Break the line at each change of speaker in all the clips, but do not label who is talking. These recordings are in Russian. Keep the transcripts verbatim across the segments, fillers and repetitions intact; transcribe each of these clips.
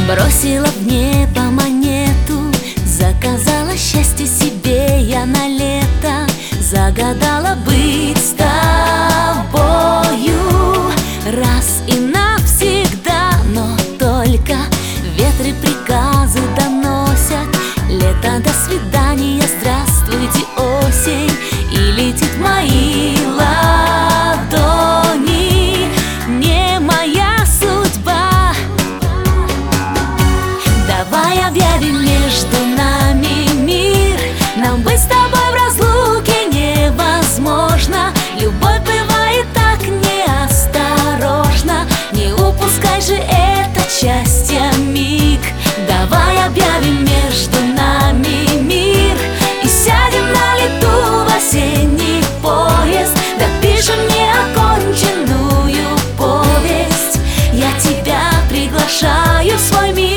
Бросила в небо монету, заказала счастье себе я на лето. Загадала быть с тобою раз и навсегда. Но только ветры приказы доносят: лето, до свидания, здравствуйте, осень. И летит в мои ладони не моя судьба. Давай объявим между нами мир, нам быть с тобой в разлуке невозможно. Любовь бывает так неосторожно, не упускай же это счастье миг. Давай объявим между нами мир и сядем на лету в осенний поезд. Допишем неоконченную повесть, я тебя приглашаю в свой мир.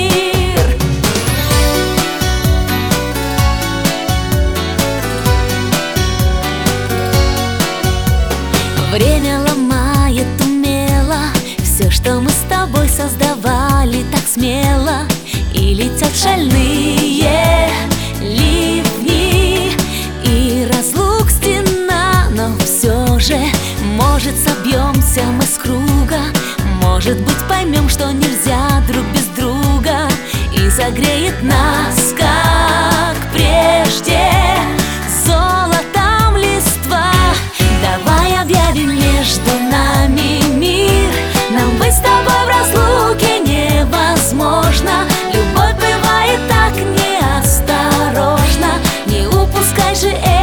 Время ломает умело все, что мы с тобой создавали так смело. И летят шальные ливни, и разлук стена. Но все же, может, собьемся мы с круга, может быть, поймем, что нельзя друг без друга. И согреет нас, как прежде, золотом листва. Давай объявим между нами мир, нам быть с тобой в разлуке невозможно. Любовь бывает так неосторожно, не упускай же это.